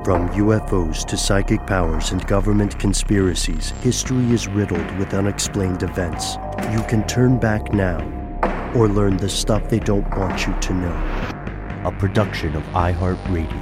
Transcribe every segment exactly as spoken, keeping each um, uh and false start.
From U F Os to psychic powers and government conspiracies, history is riddled with unexplained events. You can turn back now or learn the stuff they don't want you to know. A production of iHeartRadio.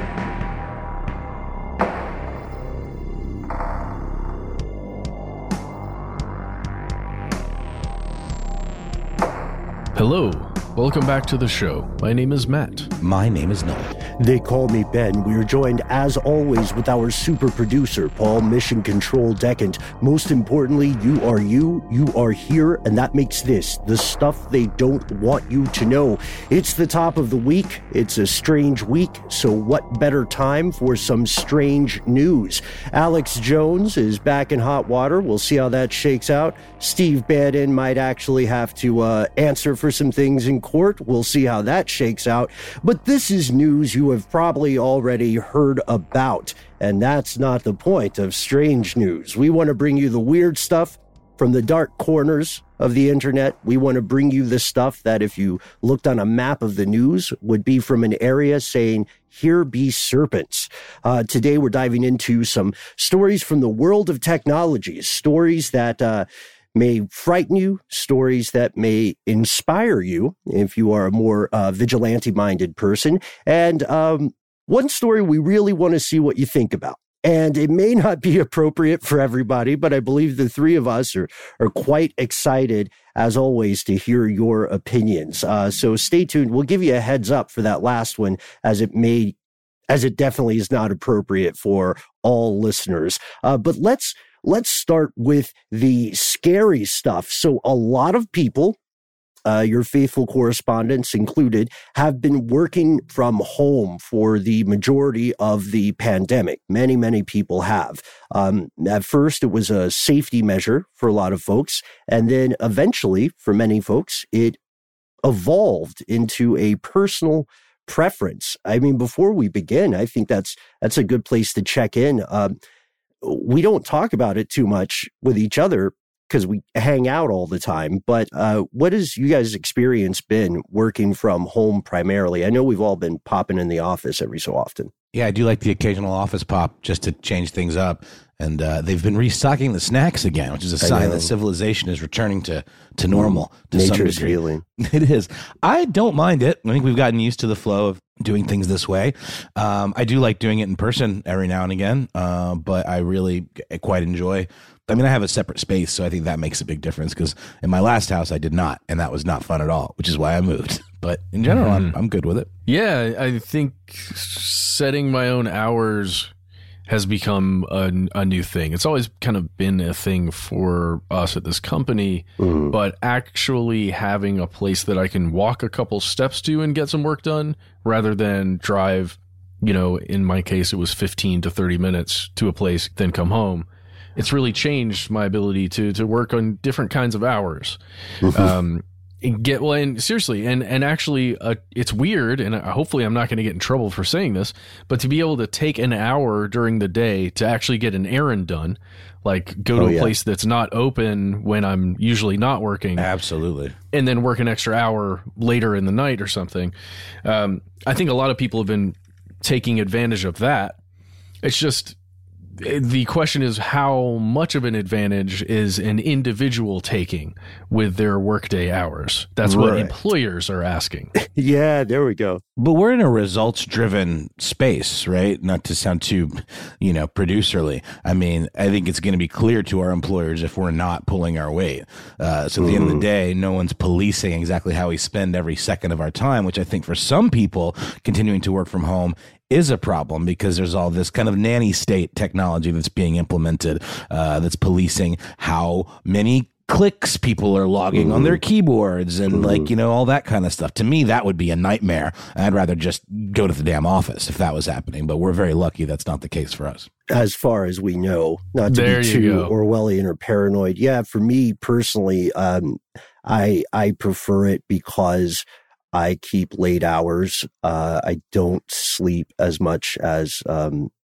Hello, welcome back to the show. My name is Matt. My name is Noel. They call me Ben. We are joined, as always, with our super producer, Paul Mission Control Decant. Most importantly, you are you, you are here, and that makes this the stuff they don't want you to know. It's the top of the week. It's a strange week, so what better time for some strange news? Alex Jones is back in hot water. We'll see how that shakes out. Steve Bannon might actually have to uh, answer for some things in court. We'll see how that shakes out. But this is news you have probably already heard about, and that's not the point of strange news. We want to bring you the weird stuff from the dark corners of the internet. We want to bring you the stuff that if you looked on a map of the news would be from an area saying, here be serpents. Uh, today we're diving into some stories from the world of technology, stories that uh, may frighten you, stories that may inspire you if you are a more uh, vigilante-minded person. And um, one story we really want to see what you think about. And it may not be appropriate for everybody, but I believe the three of us are, are quite excited, as always, to hear your opinions. Uh, so stay tuned. We'll give you a heads up for that last one, as it may, as it definitely is not appropriate for all listeners. Uh, but let's Let's start with the scary stuff. So a lot of people, uh, your faithful correspondents included, have been working from home for the majority of the pandemic. Many, many people have. Um, at first, it was a safety measure for a lot of folks. And then eventually, for many folks, it evolved into a personal preference. I mean, before we begin, I think that's that's a good place to check in. Um, We don't talk about it too much with each other because we hang out all the time. But uh, what has you guys' experience been working from home primarily? I know we've all been popping in the office every so often. Yeah, I do like the occasional office pop just to change things up. And uh, they've been restocking the snacks again, which is a sign that civilization is returning to, to normal. To Nature is some degree. healing. It is. I don't mind it. I think we've gotten used to the flow of doing things this way. Um, I do like doing it in person every now and again, uh, but I really quite enjoy. I mean, I have a separate space, so I think that makes a big difference because in my last house, I did not, and that was not fun at all, which is why I moved. But in general, mm-hmm. I'm, I'm good with it. Yeah, I think setting my own hours has become a, a new thing. It's always kind of been a thing for us at this company, mm. but actually having a place that I can walk a couple steps to and get some work done rather than drive, you know, in my case, it was fifteen to thirty minutes to a place, then come home. It's really changed my ability to to work on different kinds of hours. um, and get well, and seriously, and and actually, uh, it's weird, and hopefully, I'm not going to get in trouble for saying this, but to be able to take an hour during the day to actually get an errand done, like go to oh, a yeah. place that's not open when I'm usually not working, absolutely, and then work an extra hour later in the night or something. Um, I think a lot of people have been taking advantage of that. It's just. The question is how much of an advantage is an individual taking with their workday hours? That's right. what employers are asking. Yeah, there we go. But we're in a results-driven space, right? Not to sound too, you know, producerly. I mean, I think it's going to be clear to our employers if we're not pulling our weight. Uh, so at the mm-hmm. end of the day, no one's policing exactly how we spend every second of our time, which I think for some people, continuing to work from home is a problem because there's all this kind of nanny state technology that's being implemented uh, that's policing how many clicks people are logging mm-hmm. on their keyboards and mm-hmm. like, you know, all that kind of stuff. To me, that would be a nightmare. I'd rather just go to the damn office if that was happening. But we're very lucky that's not the case for us. As far as we know, not to there be too Orwellian or paranoid. Yeah, for me personally, um, I I prefer it because I keep late hours. Uh, I don't sleep as much as um,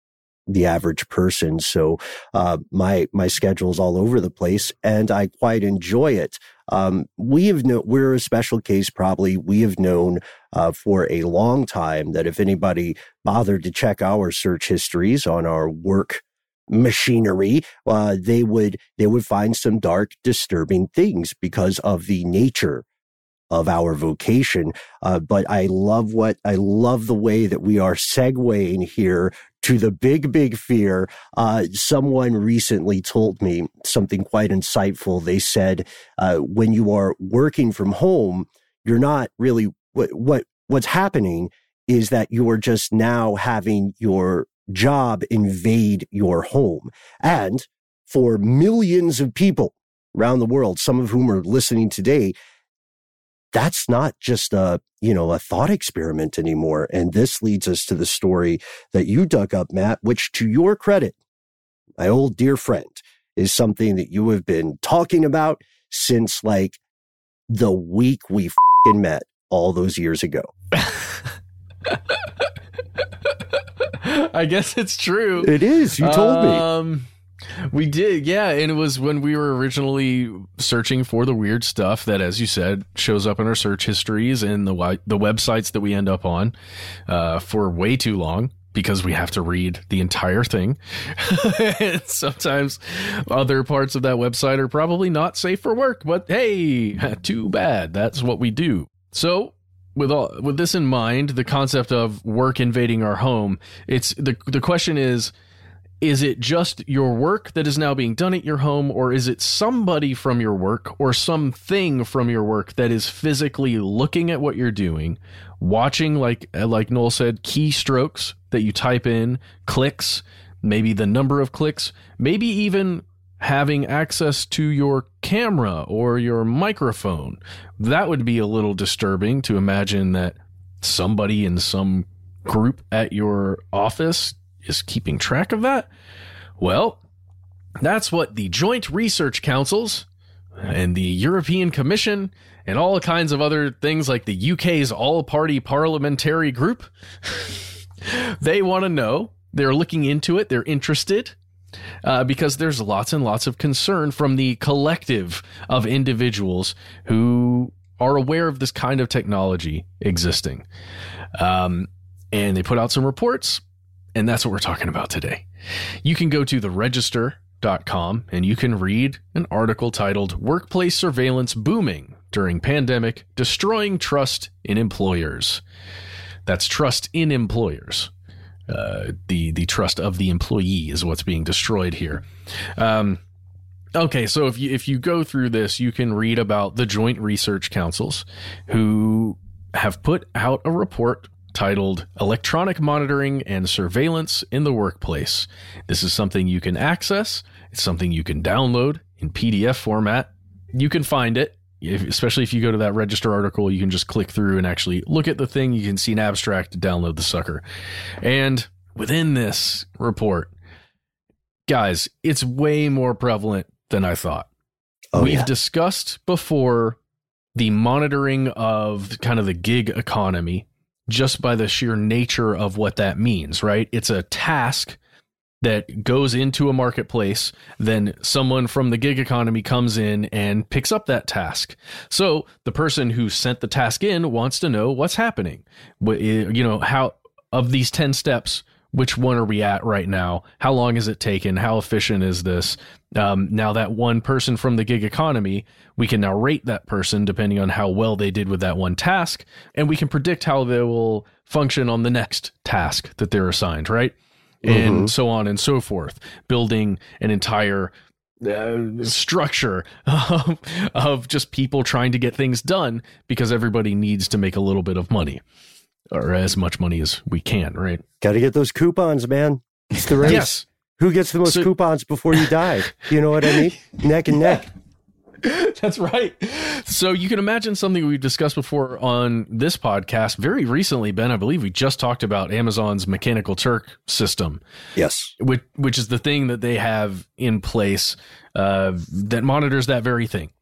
the average person. So uh, my my schedule's all over the place, and I quite enjoy it. Um, we have no, we're a special case. Probably we have known uh, for a long time that if anybody bothered to check our search histories on our work machinery, uh, they would they would find some dark, disturbing things because of the nature of our vocation. Uh, but I love what I love the way that we are segueing here to the big, big fear. Uh, someone recently told me something quite insightful. They said, uh, when you are working from home, you're not really what, what, what's happening is that you're just now having your job invade your home. And for millions of people around the world, some of whom are listening today, that's not just a, you know, a thought experiment anymore. And this leads us to the story that you dug up, Matt, which to your credit, my old dear friend, is something that you have been talking about since like the week we f***ing met all those years ago. I guess it's true. It is. You told um, me. We did, yeah. And it was when we were originally searching for the weird stuff that, as you said, shows up in our search histories and the the websites that we end up on uh, for way too long because we have to read the entire thing. And sometimes other parts of that website are probably not safe for work, but hey, too bad. That's what we do. So with all with this in mind, the concept of work invading our home, it's the the question is, is it just your work that is now being done at your home, or is it somebody from your work or something from your work that is physically looking at what you're doing, watching, like like Noel said, keystrokes that you type in, clicks, maybe the number of clicks, maybe even having access to your camera or your microphone? That would be a little disturbing to imagine that somebody in some group at your office is keeping track of that. Well, that's what the Joint Research Councils and the European Commission and all kinds of other things like the U K's all-party parliamentary group, they want to know. They're looking into it. They're interested uh, because there's lots and lots of concern from the collective of individuals who are aware of this kind of technology existing. Um, and they put out some reports. And that's what we're talking about today. You can go to the register dot com and you can read an article titled "Workplace Surveillance Booming During Pandemic, Destroying Trust in Employers." That's trust in employers. Uh, the, the trust of the employee is what's being destroyed here. Um, okay, so if you, if you go through this, you can read about the Joint Research Councils who have put out a report titled "Electronic Monitoring and Surveillance in the Workplace." This is something you can access. It's something you can download in P D F format. You can find it, if, especially if you go to that Register article, you can just click through and actually look at the thing. You can see an abstract to download the sucker. And within this report, guys, it's way more prevalent than I thought. Oh, We've yeah. discussed before the monitoring of kind of the gig economy, just by the sheer nature of what that means, right? It's a task that goes into a marketplace, then someone from the gig economy comes in and picks up that task. So the person who sent the task in wants to know what's happening. You know, how of these ten steps, which one are we at right now? How long has it taken? How efficient is this? Um, now that one person from the gig economy, we can now rate that person depending on how well they did with that one task, and we can predict how they will function on the next task that they're assigned, right? Mm-hmm. And so on and so forth, building an entire uh, structure of, of just people trying to get things done because everybody needs to make a little bit of money. Or as much money as we can, right? Got to get those coupons, man. It's the race. Yes. Who gets the most so, coupons before you die? You know what I mean? Neck and neck. That's right. So you can imagine something we discussed before on this podcast very recently, Ben. I believe we just talked about Amazon's Mechanical Turk system. Yes. Which, which is the thing that they have in place uh, that monitors that very thing.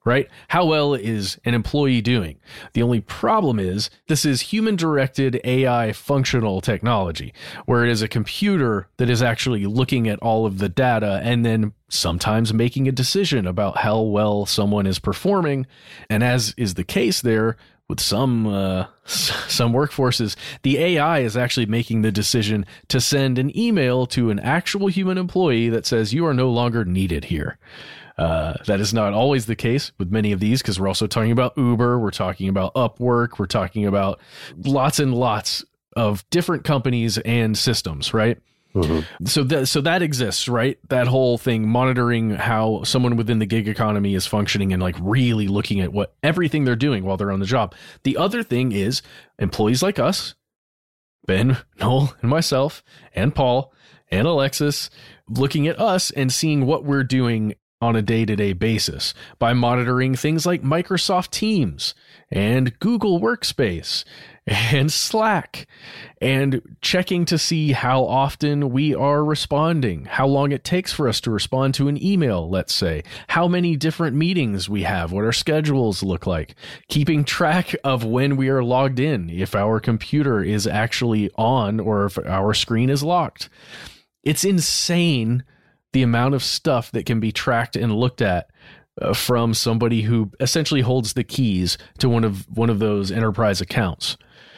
right? How well is an employee doing? The only problem is this is human-directed A I functional technology, where it is a computer that is actually looking at all of the data and then sometimes making a decision about how well someone is performing. And as is the case there with some uh, some workforces, the A I is actually making the decision to send an email to an actual human employee that says you are no longer needed here. Uh, that is not always the case with many of these, because we're also talking about Uber, we're talking about Upwork, we're talking about lots and lots of different companies and systems, right? Mm-hmm. So that so that exists, right? That whole thing, monitoring how someone within the gig economy is functioning and like really looking at what everything they're doing while they're on the job. The other thing is employees like us, Ben, Noel, and myself, and Paul, and Alexis, looking at us and seeing what we're doing on a day-to-day basis by monitoring things like Microsoft Teams and Google Workspace and Slack, and checking to see how often we are responding, how long it takes for us to respond to an email, let's say, how many different meetings we have, what our schedules look like, keeping track of when we are logged in, if our computer is actually on or if our screen is locked. It's insane the amount of stuff that can be tracked and looked at uh, from somebody who essentially holds the keys to one of one of those enterprise accounts.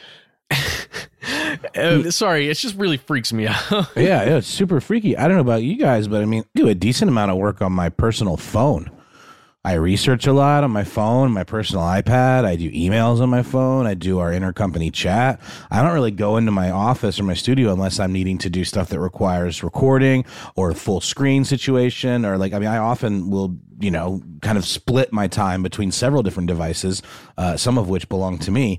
uh, sorry, it just really freaks me out. yeah, yeah, it's super freaky. I don't know about you guys, but I mean, I do a decent amount of work on my personal phone. I research a lot on my phone, my personal iPad. I do emails on my phone. I do our intercompany chat. I don't really go into my office or my studio unless I'm needing to do stuff that requires recording or a full screen situation, or like, I mean, I often will, you know, kind of split my time between several different devices, uh, some of which belong to me.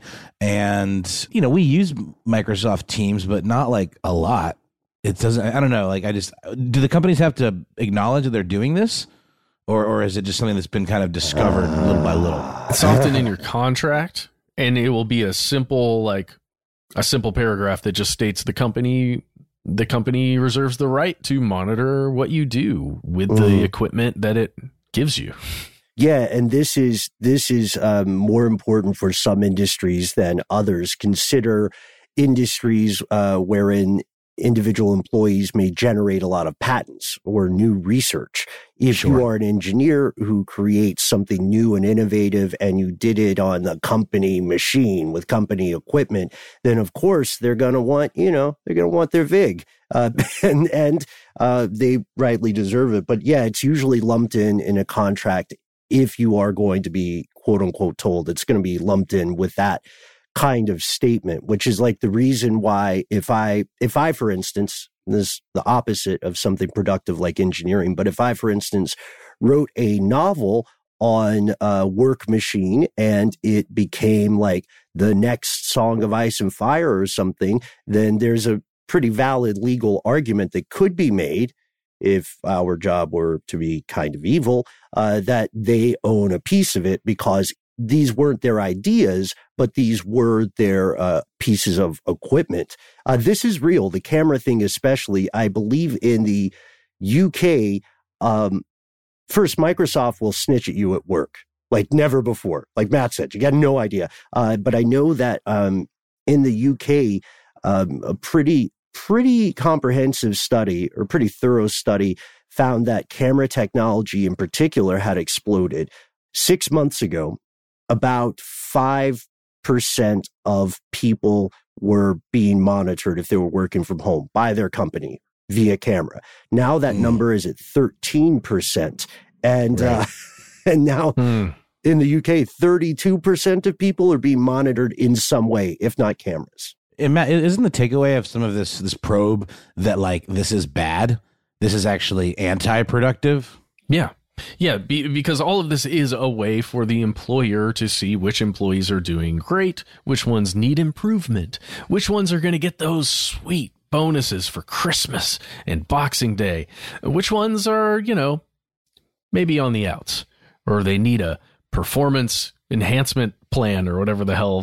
And, you know, we use Microsoft Teams, but not like a lot. It doesn't, I don't know. Like, I just, do the companies have to acknowledge that they're doing this? Or or is it just something that's been kind of discovered little by little? It's often in your contract, and it will be a simple, like a simple paragraph that just states the company the company reserves the right to monitor what you do with mm. the equipment that it gives you. Yeah, and this is this is um, more important for some industries than others. Consider industries uh, wherein individual employees may generate a lot of patents or new research. If sure. you are an engineer who creates something new and innovative and you did it on the company machine with company equipment, then of course they're going to want, you know, they're going to want their vig. Uh, and and uh, they rightly deserve it. But yeah, it's usually lumped in in a contract if you are going to be quote unquote told. It's going to be lumped in with that kind of statement, which is like the reason why if I, if I, for instance, this is the opposite of something productive like engineering, but if I, for instance, wrote a novel on a work machine and it became like the next Song of Ice and Fire or something, then there's a pretty valid legal argument that could be made, if our job were to be kind of evil, uh, that they own a piece of it because these weren't their ideas, but these were their uh, pieces of equipment. Uh, this is real. The camera thing especially, I believe in the U K, um, first, Microsoft will snitch at you at work, like never before. Like Matt said, you got no idea. Uh, but I know that um, in the U K, um, a pretty, pretty comprehensive study or pretty thorough study found that camera technology in particular had exploded. Six months ago, about five percent of people were being monitored if they were working from home by their company via camera. Now that mm. number is at thirteen percent. And, right. uh, and now mm. in the U K, thirty-two percent of people are being monitored in some way, if not cameras. And Matt, isn't the takeaway of some of this, this probe that like, this is bad? This is actually anti-productive? Yeah. Yeah, be, because all of this is a way for the employer to see which employees are doing great, which ones need improvement, which ones are going to get those sweet bonuses for Christmas and Boxing Day, which ones are, you know, maybe on the outs, or they need a performance enhancement plan or whatever the hell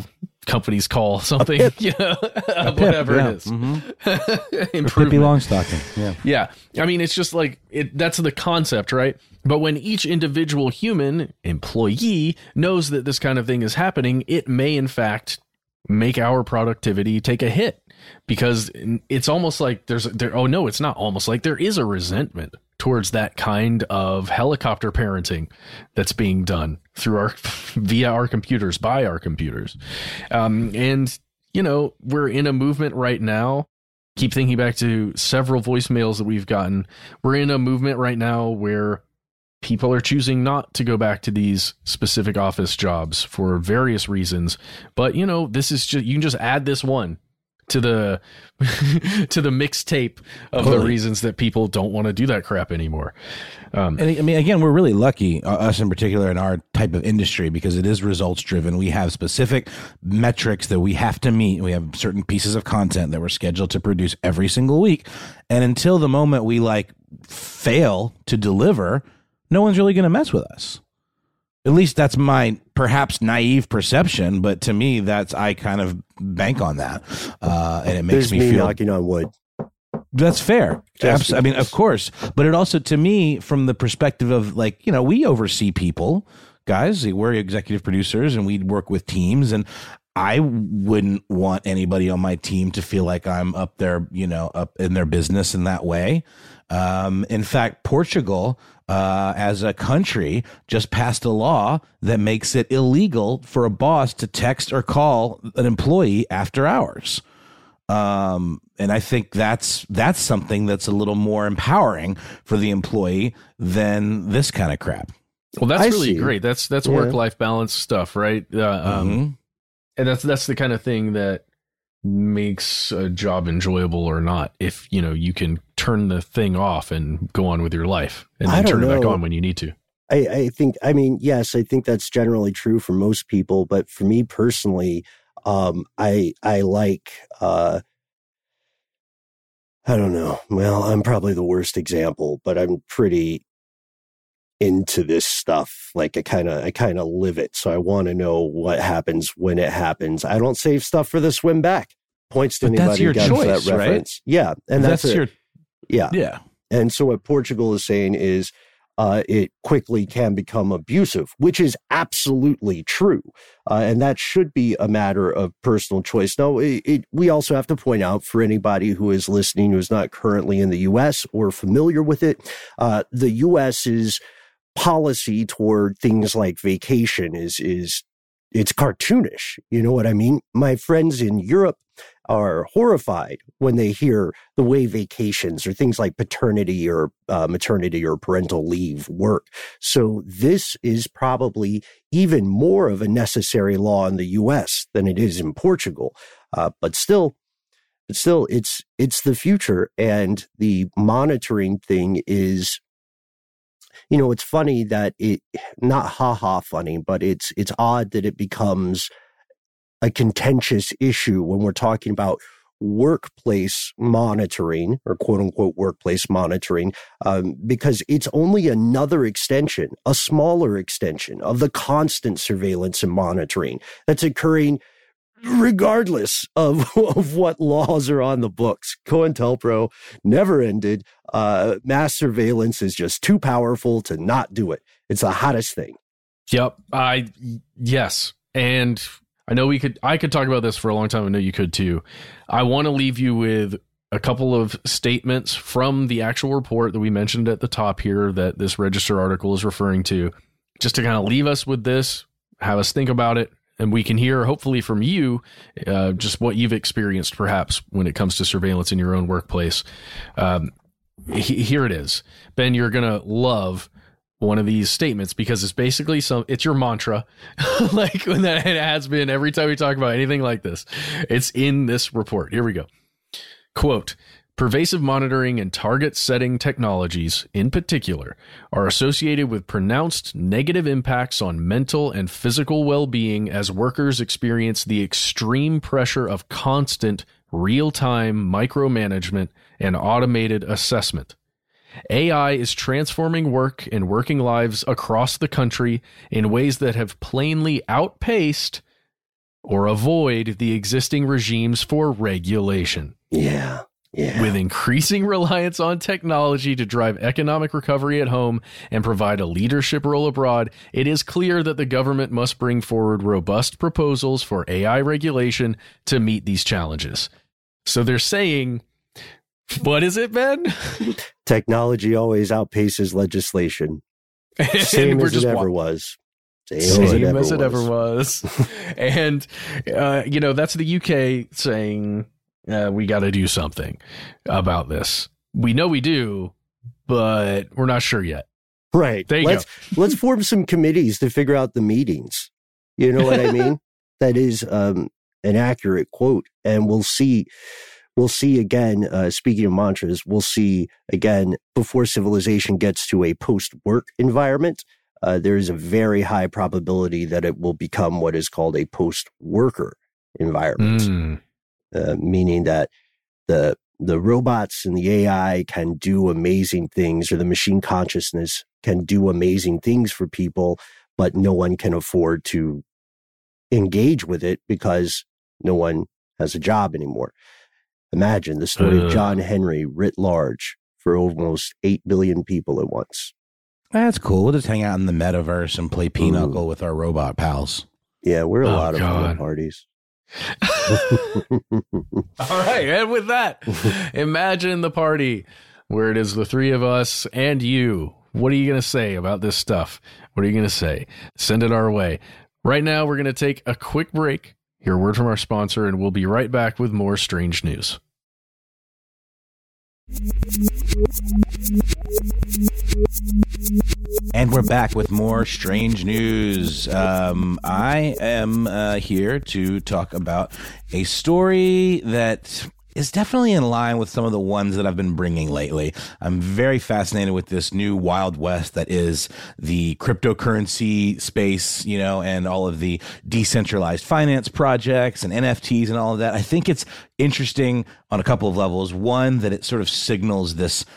companies call something, you know, whatever yeah. it is. Mm-hmm. Pippi Longstocking. Yeah. Yeah. I mean, it's just like it, that's the concept, right? But when each individual human employee knows that this kind of thing is happening, it may in fact make our productivity take a hit, because it's almost like there's there. Oh no, it's not almost like there is a resentment towards that kind of helicopter parenting that's being done through our via our computers, by our computers. Um, and, you know, we're in a movement right now. Keep thinking back to several voicemails that we've gotten. We're in a movement right now where people are choosing not to go back to these specific office jobs for various reasons. But, you know, this is just, you can just add this one to the to the mixtape of totally. The reasons that people don't want to do that crap anymore. Um, and I mean, again, we're really lucky, uh, us in particular, in our type of industry, because it is results driven. We have specific metrics that we have to meet. We have certain pieces of content that we're scheduled to produce every single week. And until the moment we like fail to deliver, no one's really going to mess with us. At least that's my perhaps naive perception, but to me, that's I kind of bank on that, uh, and it makes There's me, me feel knocking on wood. That's fair. Abs- I mean, of course, but it also, to me, from the perspective of like, you know, we oversee people, guys. We're executive producers, and we work with teams, and I wouldn't want anybody on my team to feel like I'm up there, you know, up in their business in that way. Um, in fact, Portugal, uh, as a country, just passed a law that makes it illegal for a boss to text or call an employee after hours. Um, and I think that's that's something that's a little more empowering for the employee than this kind of crap. Well, that's I really see. great. That's that's Yeah. work-life balance stuff, right? Uh, um, Mm-hmm. And that's that's the kind of thing that makes a job enjoyable or not. If you know you can turn the thing off and go on with your life, and I then don't turn it back know. on when you need to. I, I think, I mean, yes, I think that's generally true for most people, but for me personally, um, I, I like, uh, I don't know. Well, I'm probably the worst example, but I'm pretty into this stuff. Like I kind of, I kind of live it. So I want to know what happens when it happens. I don't save stuff for the swim back. Points to But that's anybody your again for that choice, right? reference. Yeah. And that's, that's it. your yeah. yeah. And so what Portugal is saying is, Uh, it quickly can become abusive, which is absolutely true. Uh, and that should be a matter of personal choice. Now, it, it, we also have to point out for anybody who is listening who is not currently in the U S or familiar with it, uh, the U S's policy toward things like vacation is, is it's cartoonish. You know what I mean? My friends in Europe are horrified when they hear the way vacations or things like paternity or uh, maternity or parental leave work. So this is probably even more of a necessary law in the U S than it is in Portugal. Uh, but still, but still, it's it's the future, and the monitoring thing is. You know, it's funny that it not ha-ha funny, but it's it's odd that it becomes a contentious issue when we're talking about workplace monitoring or quote unquote workplace monitoring, um, because it's only another extension, a smaller extension of the constant surveillance and monitoring that's occurring regardless of, of what laws are on the books. COINTELPRO never ended. Uh, mass surveillance is just too powerful to not do it. It's the hottest thing. Yep. I yes. And I know we could I could talk about this for a long time. I know you could too. I want to leave you with a couple of statements from the actual report that we mentioned at the top here that this Register article is referring to, just to kind of leave us with this, have us think about it, and we can hear hopefully from you uh, just what you've experienced perhaps when it comes to surveillance in your own workplace. Um, he, here it is. Ben, you're going to love one of these statements because it's basically some, it's your mantra, like when that it has been every time we talk about anything like this. It's in this report. Here we go. Quote, pervasive monitoring and target setting technologies, in particular, are associated with pronounced negative impacts on mental and physical well-being as workers experience the extreme pressure of constant real-time micromanagement and automated assessment. A I is transforming work and working lives across the country in ways that have plainly outpaced or avoid the existing regimes for regulation. Yeah. Yeah. With increasing reliance on technology to drive economic recovery at home and provide a leadership role abroad, it is clear that the government must bring forward robust proposals for A I regulation to meet these challenges. So they're saying, what is it, Ben? Technology always outpaces legislation. Same as it ever was. Same, Same as it ever as it was. ever was. And, uh, you know, that's the U K saying, Uh, we got to do something about this. We know we do, but we're not sure yet. Right. There you let's, go. Let's form some committees to figure out the meetings. You know what I mean? That is um, an accurate quote. And we'll see, we'll see again, uh, speaking of mantras, we'll see again, before civilization gets to a post-work environment, uh, there is a very high probability that it will become what is called a post-worker environment. Mm. Uh, meaning that the the robots and the A I can do amazing things, or the machine consciousness can do amazing things for people, but no one can afford to engage with it because no one has a job anymore. Imagine the story uh. of John Henry writ large for almost eight billion people at once. That's cool. We'll just hang out in the metaverse and play Pinochle mm. with our robot pals. Yeah, we're a oh, lot of God. fun at parties. All right, and with that, imagine the party where it is the three of us and you. What are you going to say about this stuff? What are you going to say? Send it our way. Right now, we're going to take a quick break, hear a word from our sponsor, and we'll be right back with more strange news. And we're back with more strange news. Um, I am uh, here to talk about a story that is definitely in line with some of the ones that I've been bringing lately. I'm very fascinated with this new Wild West that is the cryptocurrency space, you know, and all of the decentralized finance projects and N F Ts and all of that. I think it's interesting on a couple of levels. One, that it sort of signals this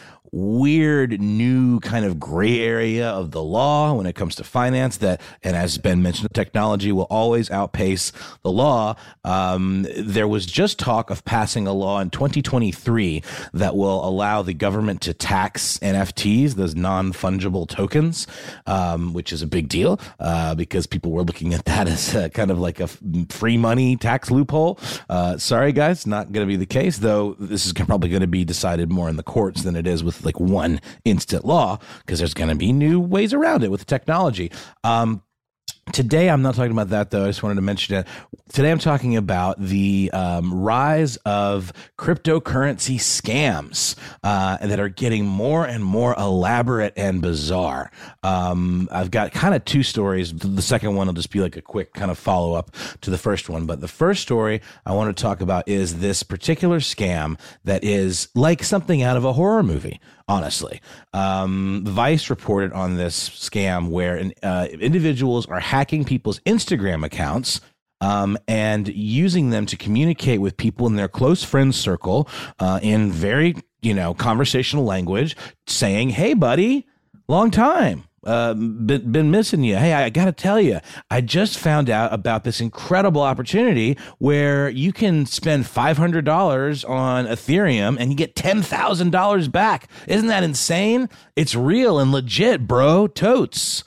weird new kind of gray area of the law when it comes to finance that, and as Ben mentioned, technology will always outpace the law. Um, there was just talk of passing a law in twenty twenty-three that will allow the government to tax N F Ts, those non-fungible tokens, um, which is a big deal uh, because people were looking at that as a, kind of like a free money tax loophole. Uh, sorry, guys, not going to be the case, though. This is probably going to be decided more in the courts than it is with like one instant law, because there's going to be new ways around it with technology. Um, Today, I'm not talking about that, though. I just wanted to mention it. Today, I'm talking about the um, rise of cryptocurrency scams uh, that are getting more and more elaborate and bizarre. Um, I've got kind of two stories. The second one will just be like a quick kind of follow-up to the first one. But the first story I want to talk about is this particular scam that is like something out of a horror movie. Honestly, um, Vice reported on this scam where uh, individuals are hacking people's Instagram accounts um, and using them to communicate with people in their close friends circle uh, in very, you know, conversational language, saying, "Hey, buddy, long time. Uh, been, been missing you. Hey, I got to tell you, I just found out about this incredible opportunity where you can spend five hundred dollars on Ethereum and you get ten thousand dollars back. Isn't that insane? It's real and legit, bro. Totes."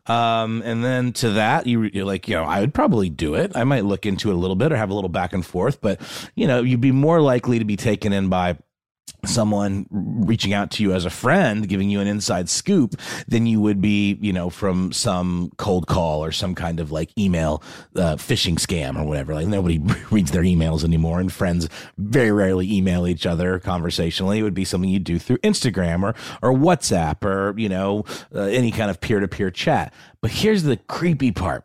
Um, and then to that, you, you're like, you know, I would probably do it. I might look into it a little bit or have a little back and forth, but, you know, you'd be more likely to be taken in by someone reaching out to you as a friend, giving you an inside scoop, than you would be, you know, from some cold call or some kind of like email uh, phishing scam or whatever. Like nobody reads their emails anymore, and friends very rarely email each other conversationally. It would be something you do through Instagram or or WhatsApp or, you know, uh, any kind of peer-to-peer chat. But here's the creepy part.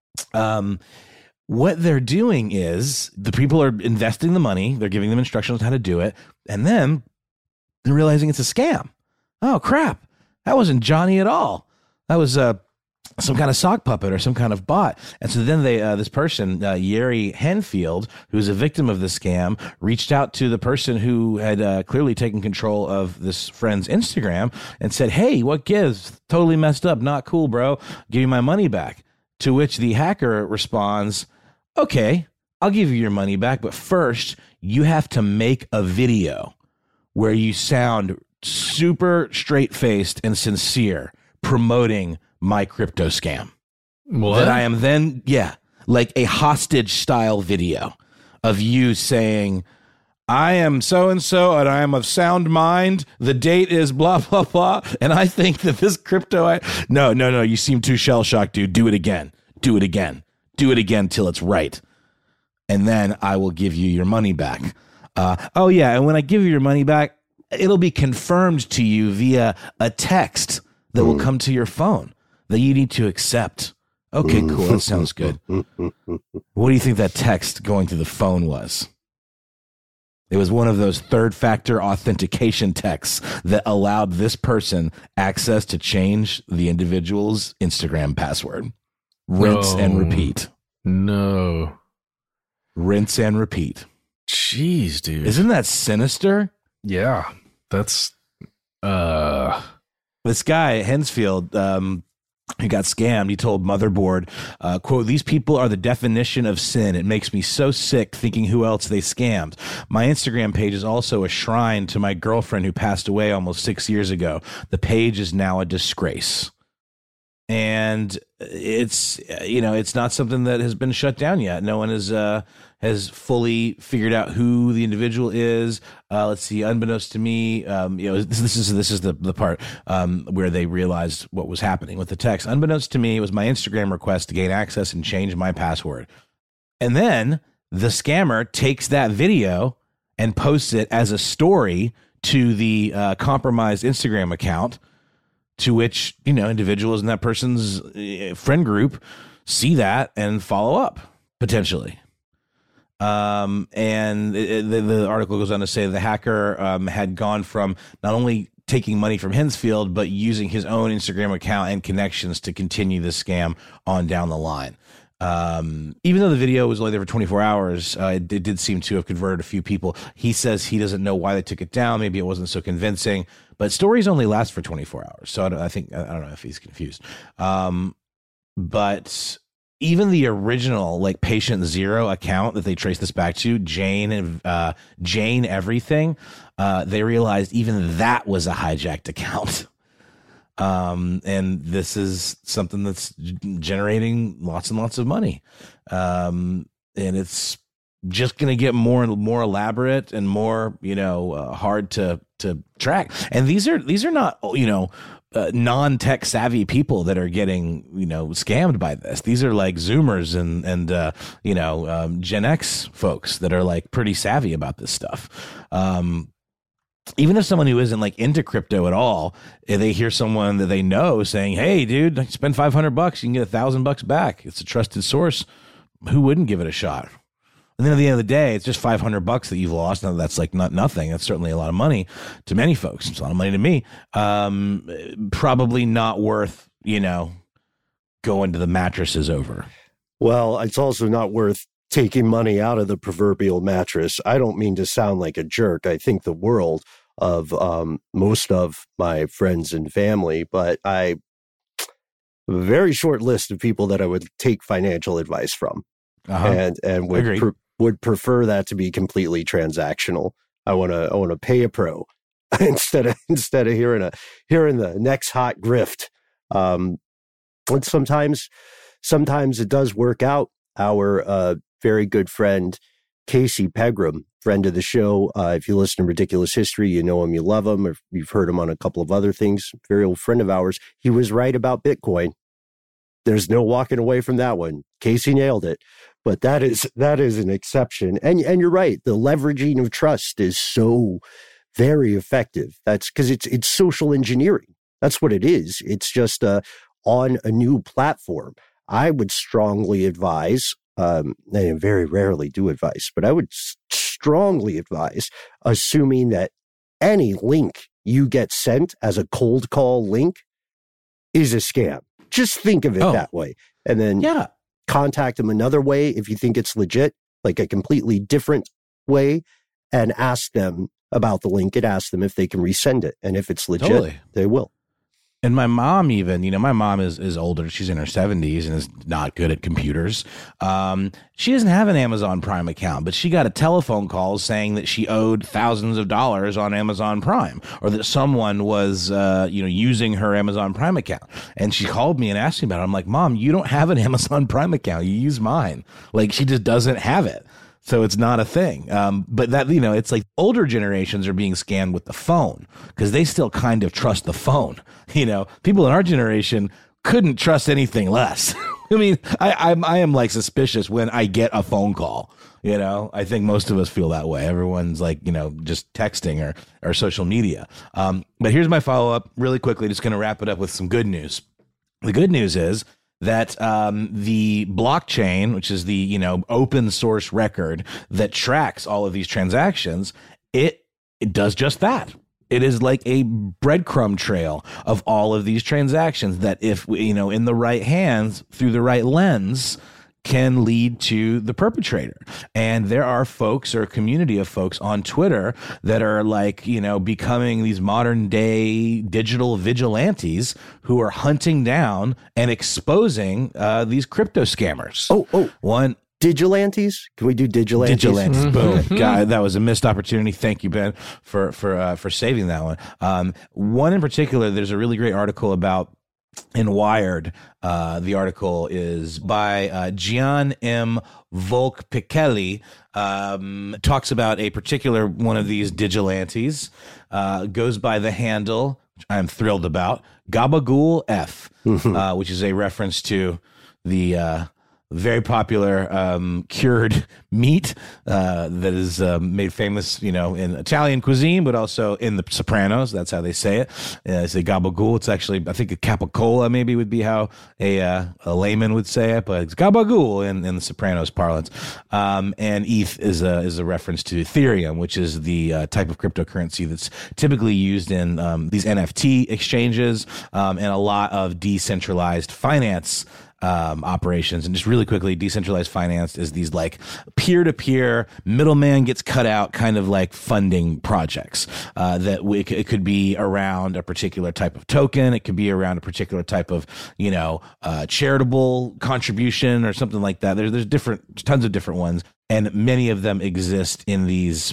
Um, What they're doing is the people are investing the money. They're giving them instructions on how to do it. And then they're realizing it's a scam. Oh, crap. That wasn't Johnny at all. That was uh, some kind of sock puppet or some kind of bot. And so then they, uh, this person, uh, Yeri Henfield, who's a victim of the scam, reached out to the person who had uh, clearly taken control of this friend's Instagram and said, "Hey, what gives? Totally messed up. Not cool, bro. Give me my money back." To which the hacker responds, okay, I'll give you your money back, but first you have to make a video where you sound super straight-faced and sincere promoting my crypto scam. What? That I am then, yeah, like a hostage-style video of you saying, I am so-and-so, and I am of sound mind. The date is blah, blah, blah. And I think that this crypto... I, no, no, no. You seem too shell-shocked, dude. Do it again. Do it again. Do it again till it's right. And then I will give you your money back. Uh, oh, yeah. And when I give you your money back, it'll be confirmed to you via a text that will come to your phone that you need to accept. Okay, cool. That sounds good. What do you think that text going through the phone was? It was one of those third-factor authentication texts that allowed this person access to change the individual's Instagram password. Rinse No. and repeat. No. Rinse and repeat. Jeez, dude. Isn't that sinister? Yeah. That's uh This guy, Hensfield, um, who got scammed, he told Motherboard, uh, quote, these people are the definition of sin. It makes me so sick thinking who else they scammed. My Instagram page is also a shrine to my girlfriend who passed away almost six years ago. The page is now a disgrace. And it's, you know, it's not something that has been shut down yet. No one has uh, has fully figured out who the individual is. Uh, let's see, unbeknownst to me, um, you know, this, this is this is the the part um, where they realized what was happening with the text. Unbeknownst to me, it was my Instagram request to gain access and change my password. And then the scammer takes that video and posts it as a story to the uh, compromised Instagram account, to which, you know, individuals in that person's friend group see that and follow up, potentially. Um, and it, the, the article goes on to say the hacker um, had gone from not only taking money from Hensfield, but using his own Instagram account and connections to continue the scam on down the line. Um, even though the video was only there for twenty-four hours, uh, it, it did seem to have converted a few people. He says he doesn't know why they took it down. Maybe it wasn't so convincing, but stories only last for twenty-four hours. So I, don't, I think, I don't know if he's confused. Um, but even the original, like, Patient Zero account that they traced this back to, Jane and uh, Jane Everything, uh, they realized even that was a hijacked account. Um, and this is something that's generating lots and lots of money. Um, and it's just going to get more and more elaborate and more, you know, uh, hard to, to track. And these are, these are not, you know, uh, non-tech savvy people that are getting, you know, scammed by this. These are like Zoomers and, and, uh, you know, um, Gen X folks that are like pretty savvy about this stuff. Um, Even if someone who isn't like into crypto at all, if they hear someone that they know saying, hey, dude, spend five hundred bucks, you can get a thousand bucks back. It's a trusted source. Who wouldn't give it a shot? And then at the end of the day, it's just five hundred bucks that you've lost. Now that's like not nothing. That's certainly a lot of money to many folks. It's a lot of money to me. Um, probably not worth, you know, going to the mattresses over. Well, it's also not worth taking money out of the proverbial mattress. I don't mean to sound like a jerk. I think the world of um, most of my friends and family, but I have a very short list of people that I would take financial advice from, uh-huh. and and would pre- would prefer that to be completely transactional. I want to I want to pay a pro instead of instead of hearing a hearing the next hot grift. Um, and sometimes sometimes it does work out. Our uh, very good friend Casey Pegram, friend of the show. Uh, if you listen to Ridiculous History, you know him, you love him, or you've heard him on a couple of other things. Very old friend of ours. He was right about Bitcoin. There's no walking away from that one. Casey nailed it. But that is that is an exception. And and you're right. The leveraging of trust is so very effective. That's because it's it's social engineering. That's what it is. It's just uh, on a new platform. I would strongly advise, um, and I very rarely do advice, but I would s- strongly advise assuming that any link you get sent as a cold call link is a scam. Just think of it oh. that way. And then yeah. contact them another way if you think it's legit, like a completely different way, and ask them about the link and ask them if they can resend it. And if it's legit, totally. They will. And my mom even, you know, my mom is, is older. She's in her seventies and is not good at computers. Um, she doesn't have an Amazon Prime account, but she got a telephone call saying that she owed thousands of dollars on Amazon Prime, or that someone was, uh, you know, using her Amazon Prime account. And she called me and asked me about it. I'm like, Mom, you don't have an Amazon Prime account. You use mine. Like, she just doesn't have it. So it's not a thing. Um, but that, you know, it's like older generations are being scammed with the phone because they still kind of trust the phone. You know, people in our generation couldn't trust anything less. I mean, I, I'm, I am like suspicious when I get a phone call. You know, I think most of us feel that way. Everyone's like, you know, just texting or, or social media. Um, but here's my follow up really quickly. Just going to wrap it up with some good news. The good news is that um, the blockchain, which is the, you know, open source record that tracks all of these transactions, it it does just that. It is like a breadcrumb trail of all of these transactions that, if, you know, in the right hands, through the right lens, can lead to the perpetrator. And there are folks, or a community of folks on Twitter that are like, you know, becoming these modern day digital vigilantes who are hunting down and exposing uh, these crypto scammers. Oh, oh, one. Digilantes? Can we do digilantes? Digilantes. Boom. God, that was a missed opportunity. Thank you, Ben, for for uh, for saving that one. Um, one in particular, there's a really great article about in Wired. Uh, the article is by uh, Gian M. Volk-Picheli. Um, talks about a particular one of these digilantes. Uh, goes by the handle, which I'm thrilled about, Gabagool F, uh, which is a reference to the uh, very popular um, cured meat uh, that is uh, made famous, you know, in Italian cuisine, but also in The Sopranos. That's how they say it. Uh, it's a gabagool. It's actually, I think, a capicola maybe would be how a uh, a layman would say it, but it's gabagool in, in The Sopranos parlance. Um, and E T H is a is a reference to Ethereum, which is the uh, type of cryptocurrency that's typically used in um, these N F T exchanges um, and a lot of decentralized finance Um, operations. And just really quickly, decentralized finance is these like peer-to-peer, middleman gets cut out kind of like funding projects uh, that we, it could be around a particular type of token. It could be around a particular type of, you know, uh, charitable contribution or something like that. There's, there's different, tons of different ones. And many of them exist in these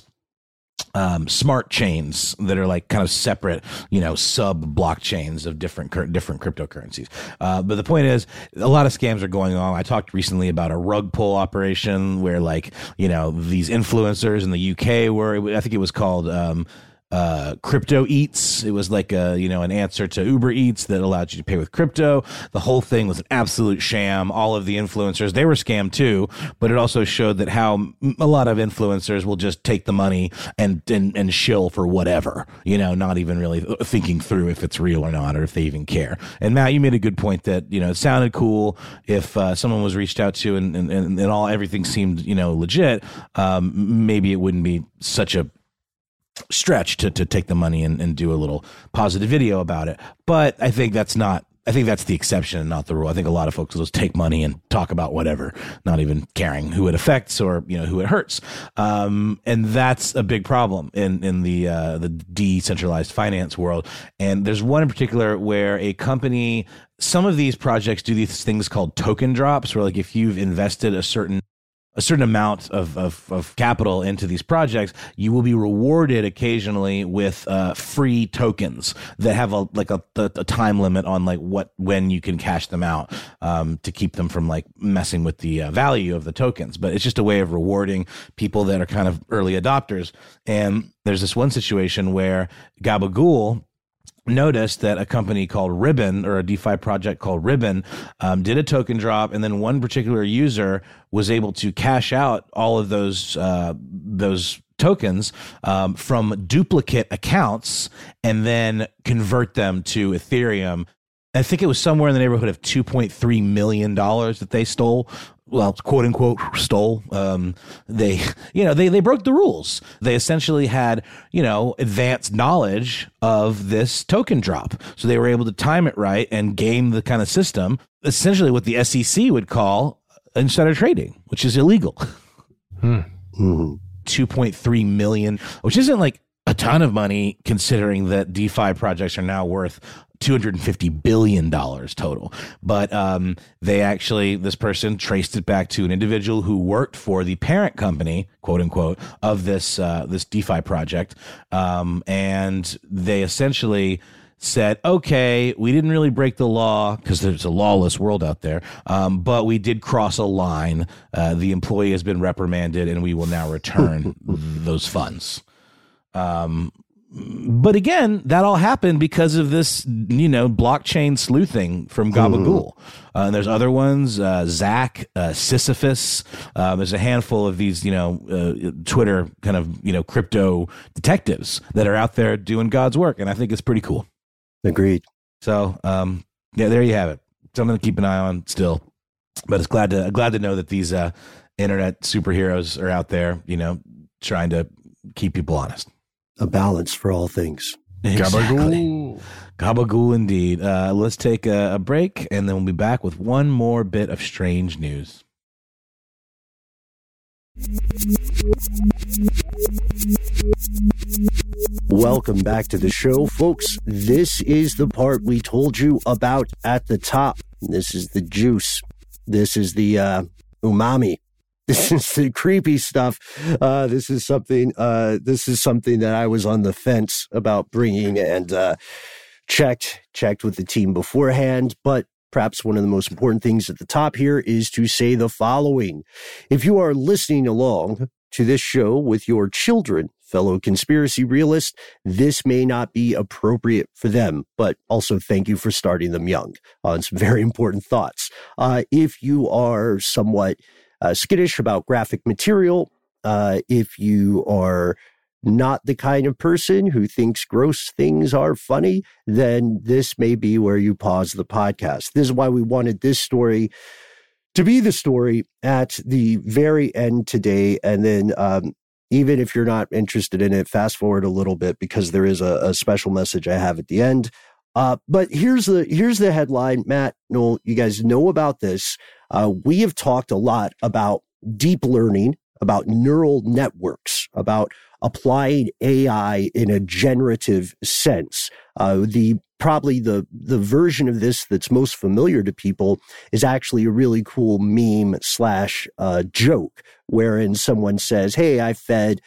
Um, smart chains that are like kind of separate, you know, sub blockchains of different different cryptocurrencies. Uh, but the point is, a lot of scams are going on. I talked recently about a rug pull operation where, like, you know, these influencers in the U K were, I think it was called um, uh, Crypto Eats. It was like a, you know, an answer to Uber Eats that allowed you to pay with crypto. The whole thing was an absolute sham. All of the influencers, they were scammed too, but it also showed that how a lot of influencers will just take the money and, and, and shill for whatever, you know, not even really thinking through if it's real or not, or if they even care. And Matt, you made a good point that, you know, it sounded cool if uh, someone was reached out to and, and, and all, everything seemed, you know, legit. Um, maybe it wouldn't be such a stretch to, to take the money and, and do a little positive video about it. But I think that's not, I think that's the exception and not the rule. I think a lot of folks will just take money and talk about whatever, not even caring who it affects or, you know, who it hurts. Um, and that's a big problem in, in the, uh, the decentralized finance world. And there's one in particular where a company, some of these projects do these things called token drops, where like if you've invested a certain a certain amount of, of, of capital into these projects, you will be rewarded occasionally with uh, free tokens that have a like a, a time limit on like what when you can cash them out um, to keep them from like messing with the uh, value of the tokens. But it's just a way of rewarding people that are kind of early adopters. And there's this one situation where Gabagool noticed that a company called Ribbon, or a DeFi project called Ribbon, um, did a token drop, and then one particular user was able to cash out all of those uh, those tokens um, from duplicate accounts and then convert them to Ethereum. I think it was somewhere in the neighborhood of two point three million dollars that they stole. Well, quote unquote, stole. Um, they, you know, they, they broke the rules. They essentially had, you know, advanced knowledge of this token drop. So they were able to time it right and game the kind of system, essentially what the S E C would call insider trading, which is illegal. Hmm. Mm-hmm. two point three million, which isn't like a ton of money considering that DeFi projects are now worth two hundred fifty billion dollars total. But um, they actually, this person traced it back to an individual who worked for the parent company, quote unquote, of this uh, this DeFi project. Um, and they essentially said, okay, we didn't really break the law because there's a lawless world out there, um, but we did cross a line. Uh, the employee has been reprimanded and we will now return those funds. Um, But again, that all happened because of this, you know, blockchain sleuthing from Gabagool. Uh, and there's other ones, uh, Zach, uh, Sisyphus. Uh, there's a handful of these, you know, uh, Twitter kind of, you know, crypto detectives that are out there doing God's work. And I think it's pretty cool. Agreed. So, um, yeah, there you have it. Something to keep an eye on still. But it's glad to glad to know that these uh, internet superheroes are out there, you know, trying to keep people honest. A balance for all things. Exactly. Gabagool. Gabagool indeed. Uh, let's take a, a break, and then we'll be back with one more bit of strange news. Welcome back to the show, folks. This is the part we told you about at the top. This is the juice. This is the uh, umami. This is the creepy stuff. Uh, this is something. Uh, this is something that I was on the fence about bringing and uh, checked checked with the team beforehand. But perhaps one of the most important things at the top here is to say the following: if you are listening along to this show with your children, fellow conspiracy realists, this may not be appropriate for them. But also, thank you for starting them young on some very important thoughts. Uh, if you are somewhat Uh, skittish about graphic material, uh, if you are not the kind of person who thinks gross things are funny, then this may be where you pause the podcast. This is why we wanted this story to be the story at the very end today. And then um, even if you're not interested in it, fast forward a little bit because there is a, a special message I have at the end. Uh, but here's the here's the headline. Matt, Noel, you guys know about this. Uh, we have talked a lot about deep learning, about neural networks, about applying A I in a generative sense. Uh, the probably the the version of this that's most familiar to people is actually a really cool meme slash uh, joke, wherein someone says, "Hey, I fed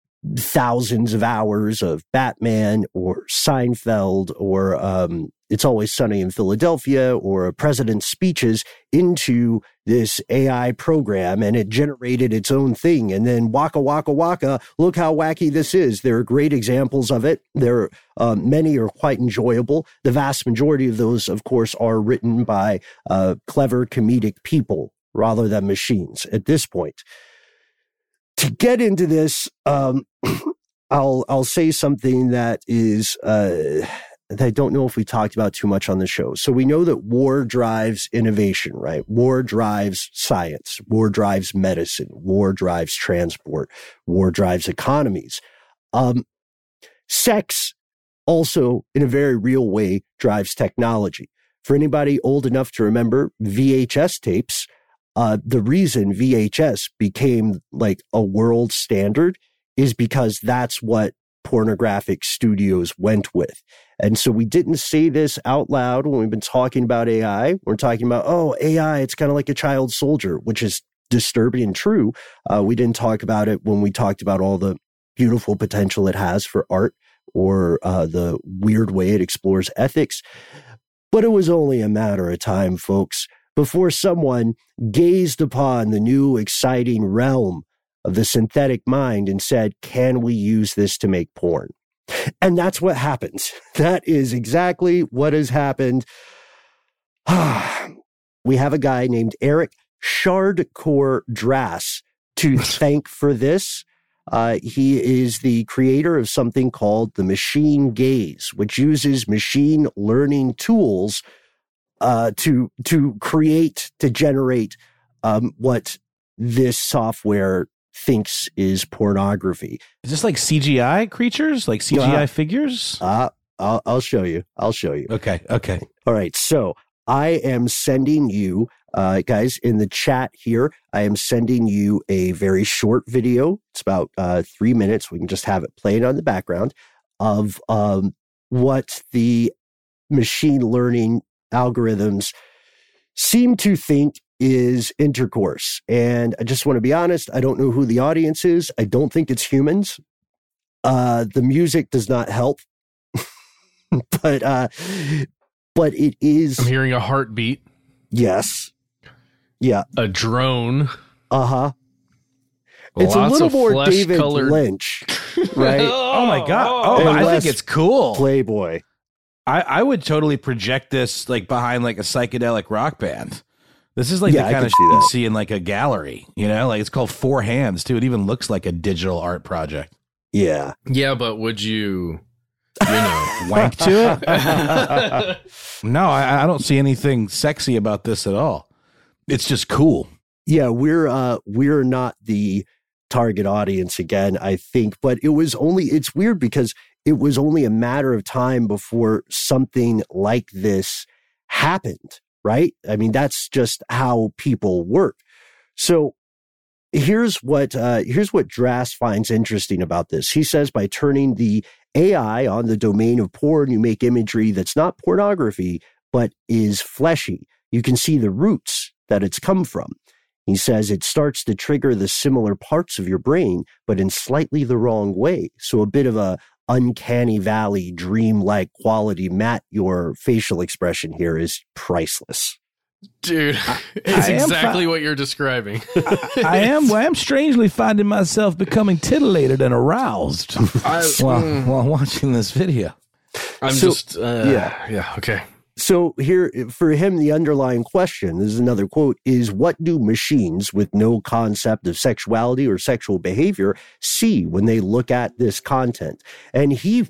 thousands of hours of Batman or Seinfeld or um, It's Always Sunny in Philadelphia or a president's speeches into this A I program, and it generated its own thing. And then waka, waka, waka, look how wacky this is." There are great examples of it. There are uh, many are quite enjoyable. The vast majority of those, of course, are written by uh, clever comedic people rather than machines at this point. To get into this, um, I'll I'll say something that is uh, that I don't know if we talked about too much on the show. So we know that war drives innovation, right? War drives science. War drives medicine. War drives transport. War drives economies. Um, sex also, in a very real way, drives technology. For anybody old enough to remember V H S tapes, Uh, the reason V H S became like a world standard is because that's what pornographic studios went with. And so we didn't say this out loud when we've been talking about A I. We're talking about, oh, A I, it's kind of like a child soldier, which is disturbing and true. Uh, we didn't talk about it when we talked about all the beautiful potential it has for art or uh, the weird way it explores ethics. But it was only a matter of time, folks, before someone gazed upon the new exciting realm of the synthetic mind and said, can we use this to make porn? And that's what happens. That is exactly what has happened. We have a guy named Eric Shardcore Drass to thank for this. Uh, he is the creator of something called the Machine Gaze, which uses machine learning tools Uh, to to create, to generate um, what this software thinks is pornography. Is this like C G I creatures, like C G I uh, figures? Uh, I'll, I'll show you. I'll show you. Okay, okay. All right, so I am sending you, uh, guys, in the chat here, I am sending you a very short video. It's about uh, three minutes. We can just have it playing on the background of um, what the machine learning algorithms seem to think is intercourse. And I just want to be honest, I don't know who the audience is. I don't think it's humans. Uh, the music does not help. but uh, but it is... I'm hearing a heartbeat. Yes. Yeah. A drone. Uh-huh. It's Lots a little of more David flesh-colored- Lynch, right? Oh my God. Oh, And I less think it's cool. Playboy. I, I would totally project this like behind like a psychedelic rock band. This is like Yeah, the I kind could of see shit you that. see in like a gallery, you know, like it's called Four Hands too. It even looks like a digital art project. Yeah. Yeah, but would you, you know, Wank to it? No, I, I don't see anything sexy about this at all. It's just cool. Yeah, we're uh we're not the target audience again, I think, but it was only it's weird because it was only a matter of time before something like this happened, right? I mean, that's just how people work. So here's what uh here's what Drass finds interesting about this. He says by turning the A I on the domain of porn, you make imagery that's not pornography, but is fleshy. You can see the roots that it's come from. He says it starts to trigger the similar parts of your brain, but in slightly the wrong way. So a bit of a uncanny valley, dream-like quality. Matt, your facial expression here is priceless. dude, it's I am exactly fi- what you're describing. I, I am I am strangely finding myself becoming titillated and aroused I, while, mm, while watching this video. I'm So- just, uh, yeah. yeah, okay. So here, for him, the underlying question, this is another quote, is what do machines with no concept of sexuality or sexual behavior see when they look at this content? And he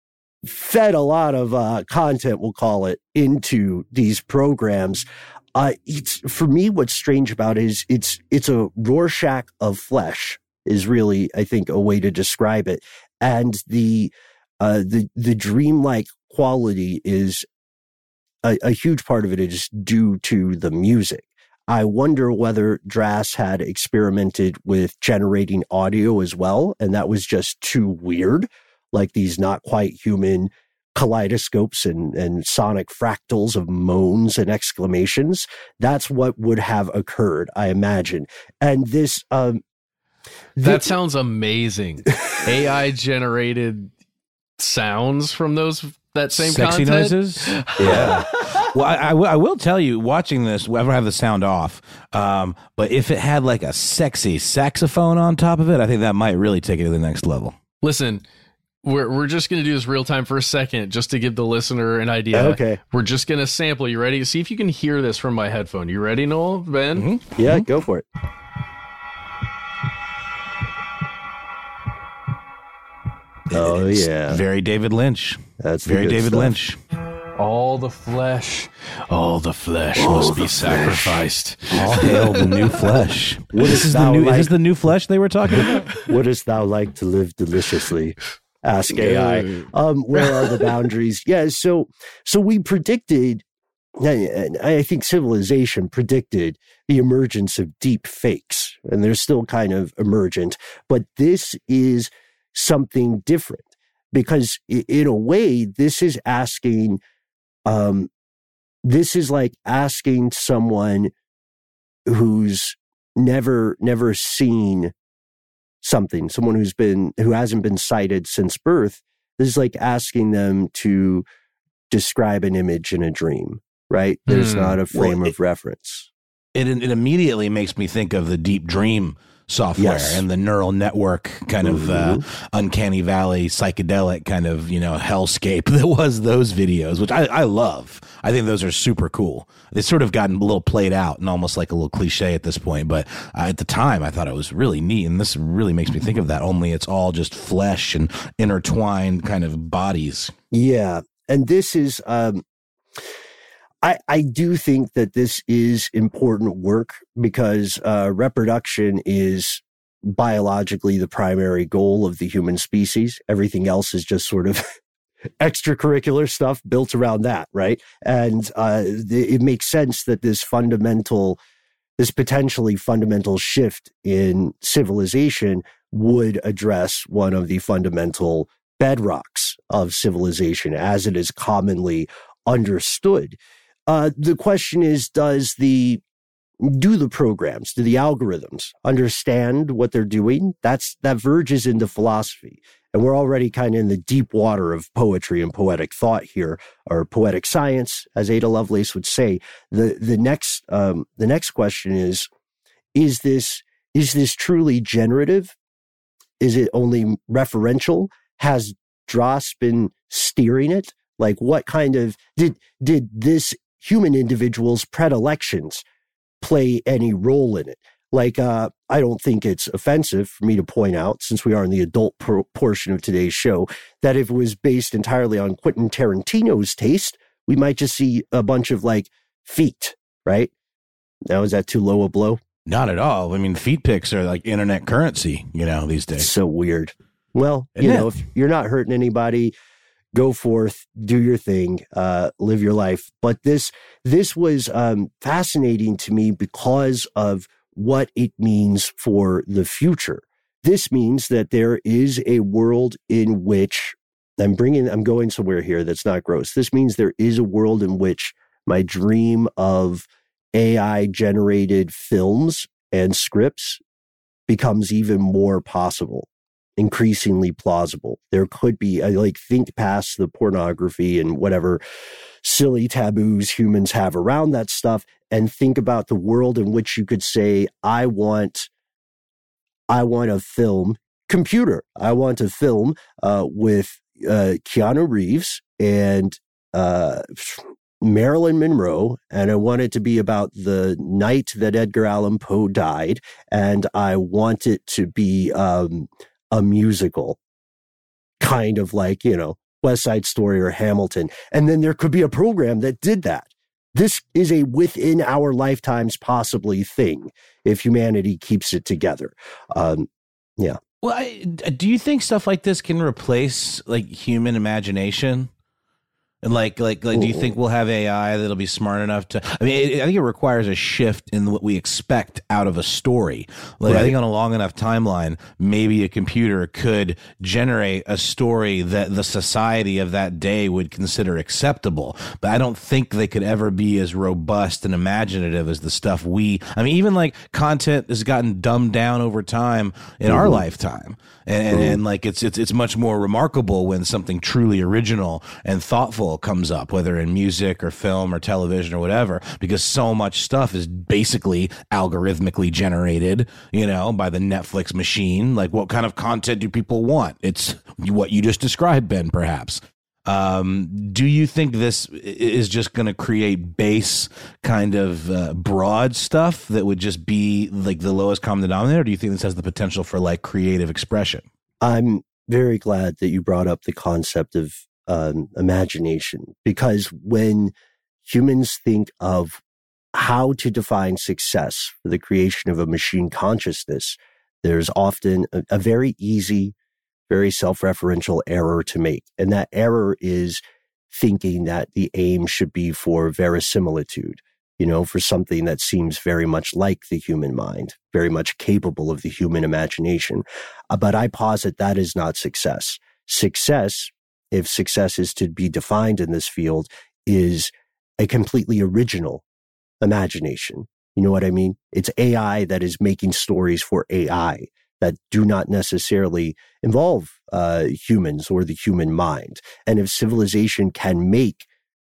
fed a lot of uh, content, we'll call it, into these programs. Uh, it's, for me, what's strange about it is it's it's a Rorschach of flesh is really, I think, a way to describe it. And the uh, the the dreamlike quality is A, a huge part of it is due to the music. I wonder whether Drass had experimented with generating audio as well, and that was just too weird, like these not quite human kaleidoscopes and, and sonic fractals of moans and exclamations. That's what would have occurred, I imagine. And this... Um, That thi- sounds amazing. A I generated sounds from those that same Sexy content. noises? Yeah. Well, I, I, will- I will tell you, watching this, I don't have the sound off, um, but if it had like a sexy saxophone on top of it, I think that might really take it to the next level. Listen, we're we're just gonna do this real time for a second, just to give the listener an idea. Okay. We're just gonna sample. You ready? See if you can hear this from my headphone. You ready, Noel? Ben? Mm-hmm. Yeah, go for it. Oh, It's yeah. Very David Lynch. That's the Very good David stuff. Lynch. All the flesh, all the flesh must be sacrificed. All hail the new flesh. What This is is the thou new. Is like- this the new flesh they were talking about? Wouldst thou like to live deliciously? Ask A I. Um, where are the boundaries? Yeah, so so we predicted, and I think civilization predicted the emergence of deep fakes, and they're still kind of emergent, but this is something different because i- in a way, this is asking, um, this is like asking someone who's never never seen something, someone who's been who hasn't been sighted since birth. This is like asking them to describe an image in a dream, right? There's Hmm. not a frame Well, of reference. It it immediately makes me think of the Deep Dream software Yes. and the neural network kind of uh, Mhm. uncanny valley psychedelic kind of, you know, hellscape that was those videos, which I, I love. I think those are super cool. They sort of gotten a little played out and almost like a little cliche at this point, but uh, at the time I thought it was really neat, and this really makes me think of that, only it's all just flesh and intertwined kind of bodies. Yeah. And this is, um, I, I do think that this is important work because uh, reproduction is biologically the primary goal of the human species. Everything else is just sort of extracurricular stuff built around that, right? And uh, th- it makes sense that this fundamental, this potentially fundamental shift in civilization would address one of the fundamental bedrocks of civilization as it is commonly understood. Uh, the question is, does the do the programs, do the algorithms understand what they're doing? That's that verges into philosophy. And we're already kind of in the deep water of poetry and poetic thought here, or poetic science, as Ada Lovelace would say. The the next um, the next question is, is this is this truly generative? Is it only referential? Has Dross been steering it? Like, what kind of did did this human individual's predilections play any role in it? Like, uh, I don't think it's offensive for me to point out, since we are in the adult pro- portion of today's show, that if it was based entirely on Quentin Tarantino's taste, we might just see a bunch of, like, feet, right? Now, is that too low a blow? Not at all. I mean, feet pics are like internet currency, you know, these days. It's so weird. Well, Isn't you know, it? if you're not hurting anybody, go forth, do your thing, uh, live your life. But this this was um, fascinating to me because of what it means for the future. This means that there is a world in which I'm bringing, I'm going somewhere here that's not gross. This means there is a world in which my dream of A I generated films and scripts becomes even more possible, increasingly plausible. There could be, I like think past the pornography and whatever silly taboos humans have around that stuff, and think about the world in which you could say, I want, I want a film, computer, I want a film uh, with uh, Keanu Reeves and uh, Marilyn Monroe, and I want it to be about the night that Edgar Allan Poe died, and I want it to be um, a musical, kind of like, you know, West Side Story or Hamilton. And then there could be a program that did that. This is a within our lifetimes possibly thing if humanity keeps it together. Um, yeah. Well, I, do you think stuff like this can replace like human imagination? And like, like, like, do you think we'll have A I that'll be smart enough to? I mean, it, I think it requires a shift in what we expect out of a story. Like, Right. I think on a long enough timeline, maybe a computer could generate a story that the society of that day would consider acceptable. But I don't think they could ever be as robust and imaginative as the stuff we. I mean, even like content has gotten dumbed down over time in Mm-hmm. our lifetime, and, and, and like it's it's it's much more remarkable when something truly original and thoughtful comes up, whether in music or film or television or whatever, because so much stuff is basically algorithmically generated, you know, by the Netflix machine. Like, what kind of content do people want? It's what you just described, Ben, perhaps. Um, do you think this is just going to create base kind of uh, broad stuff that would just be like the lowest common denominator? Or do you think this has the potential for like creative expression? I'm very glad that you brought up the concept of um, imagination, because when humans think of how to define success for the creation of a machine consciousness, there's often a, a very easy, very self-referential error to make. And that error is thinking that the aim should be for verisimilitude, you know, for something that seems very much like the human mind, very much capable of the human imagination. Uh, but I posit that is not success. Success, if success is to be defined in this field, is a completely original imagination. You know what I mean? It's A I that is making stories for A I that do not necessarily involve uh, humans or the human mind. And if civilization can make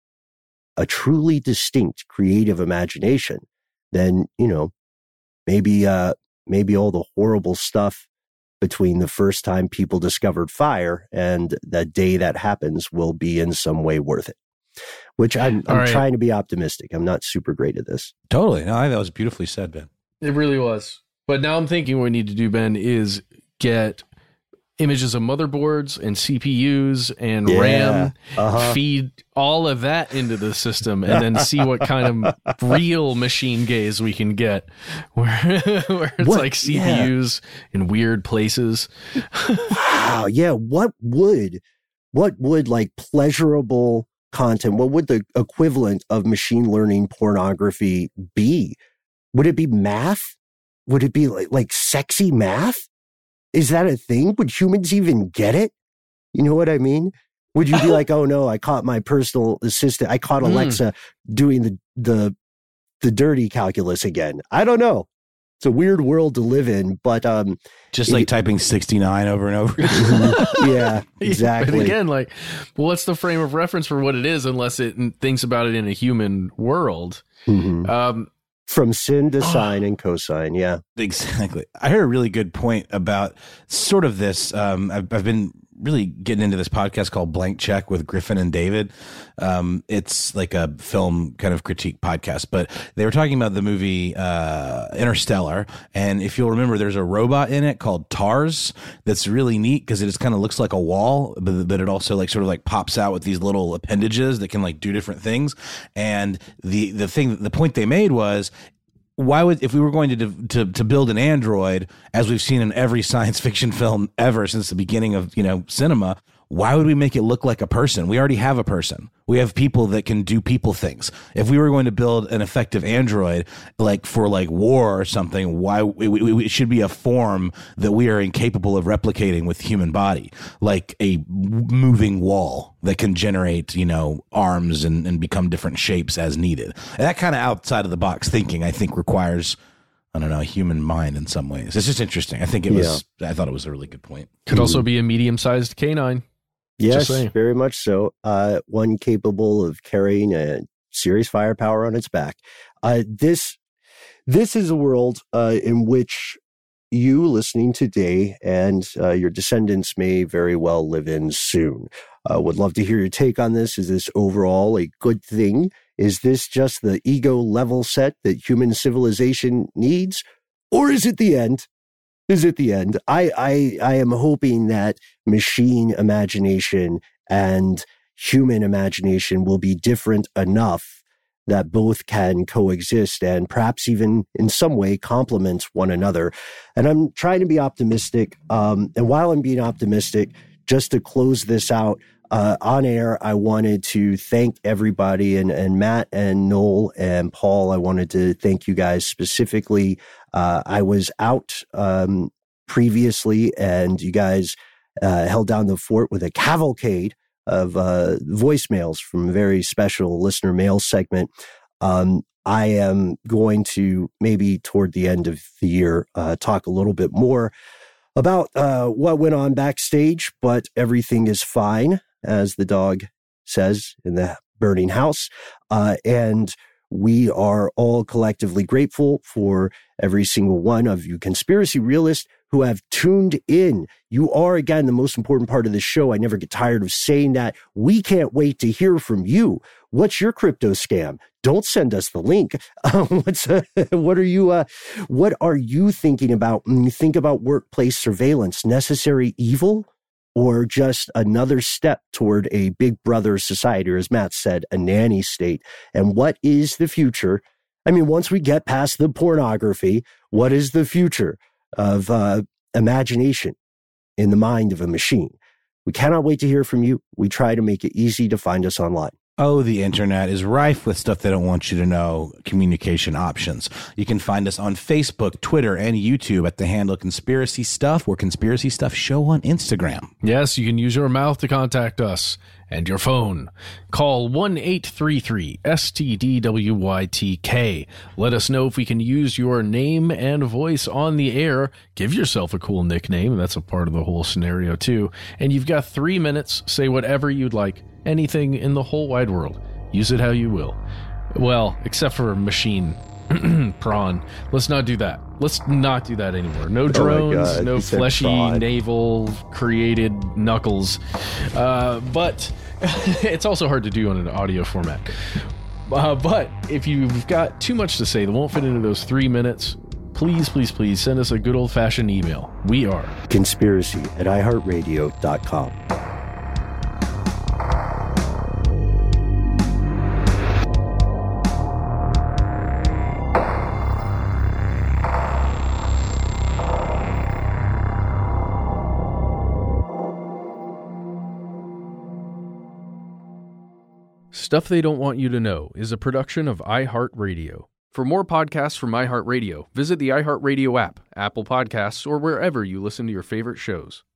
a truly distinct creative imagination, then, you know, maybe uh, maybe all the horrible stuff between the first time people discovered fire and the day that happens will be in some way worth it. Which I'm, I'm right. trying to be optimistic. I'm not super great at this. Totally. No, I think that was beautifully said, Ben. It really was. But now I'm thinking what we need to do, Ben, is get images of motherboards and C P Us and Yeah. RAM, Uh-huh. feed all of that into the system, and then see what kind of real machine gaze we can get, where, where it's What- like C P Us yeah. in weird places. Wow. Yeah. What would, what would like pleasurable content, what would the equivalent of machine learning pornography be? Would it be math? Would it be like, like sexy math? Is that a thing? Would humans even get it? You know what I mean? Would you be like, oh no, I caught my personal assistant, I caught Alexa mm. doing the, the, the dirty calculus again? I don't know. It's a weird world to live in, but um, just like it, typing sixty-nine over and over. Yeah, exactly. But again, like, well, what's the frame of reference for what it is unless it thinks about it in a human world? Mm-hmm. Um, From sin to sine and cosine, yeah. Exactly. I heard a really good point about sort of this. Um, I've, I've been really getting into this podcast called Blank Check with Griffin and David. Um, it's like a film kind of critique podcast, but they were talking about the movie uh, Interstellar. And if you'll remember, there's a robot in it called TARS that's really neat because it just kind of looks like a wall, but, but it also like sort of like pops out with these little appendages that can like do different things. And the, the thing, the point they made was, why would, if we were going to, to to build an android, as we've seen in every science fiction film ever since the beginning of, you know, cinema, why would we make it look like a person? We already have a person. We have people that can do people things. If we were going to build an effective android, like for like war or something, why it, it, it should be a form that we are incapable of replicating with human body, like a moving wall that can generate, you know, arms and, and become different shapes as needed. And that kind of outside of the box thinking, I think, requires, I don't know, a human mind in some ways. It's just interesting. I think it was, yeah. I thought it was a really good point. Could mm-hmm. also be a medium-sized canine. Yes, very much so. Uh, one capable of carrying a serious firepower on its back. Uh, this, this is a world uh, in which you listening today and uh, your descendants may very well live in soon. Uh, would love to hear your take on this. Is this overall a good thing? Is this just the ego level set that human civilization needs? Or is it the end? Is it the end? I, I, I am hoping that machine imagination and human imagination will be different enough that both can coexist and perhaps even in some way complement one another. And I'm trying to be optimistic. Um, and while I'm being optimistic, just to close this out, uh, on air, I wanted to thank everybody, and, and Matt and Noel and Paul, I wanted to thank you guys specifically. Uh, I was out um, previously, and you guys uh, held down the fort with a cavalcade of uh, voicemails from a very special listener mail segment. Um, I am going to maybe toward the end of the year uh, talk a little bit more about uh, what went on backstage, but everything is fine, as the dog says in the burning house. Uh, and we are all collectively grateful for every single one of you conspiracy realists who have tuned in. You are, again, the most important part of the show. I never get tired of saying that. We can't wait to hear from you. What's your crypto scam? Don't send us the link. Uh, what's uh, what are you uh, what are you thinking about when you think about workplace surveillance? Necessary evil, or just another step toward a big brother society, or as Matt said, a nanny state? And what is the future? I mean, once we get past the pornography, what is the future of uh, imagination in the mind of a machine? We cannot wait to hear from you. We try to make it easy to find us online. Oh, the internet is rife with stuff they don't want you to know, communication options. You can find us on Facebook, Twitter, and YouTube at the handle Conspiracy Stuff, or Conspiracy Stuff Show on Instagram. Yes, you can use your mouth to contact us, and your phone. Call one eight three three S T D W Y T K. Let us know if we can use your name and voice on the air. Give yourself a cool nickname. That's a part of the whole scenario, too. And you've got three minutes. Say whatever you'd like. Anything in the whole wide world. Use it how you will. Well, except for machine prawn. Let's not do that. Let's not do that anymore. No drones, oh no fleshy naval created knuckles. Uh, but it's also hard to do on an audio format. Uh, but if you've got too much to say that won't fit into those three minutes, please, please, please send us a good old-fashioned email. We are conspiracy at i heart radio dot com. Stuff They Don't Want You to Know is a production of iHeartRadio. For more podcasts from iHeartRadio, visit the iHeartRadio app, Apple Podcasts, or wherever you listen to your favorite shows.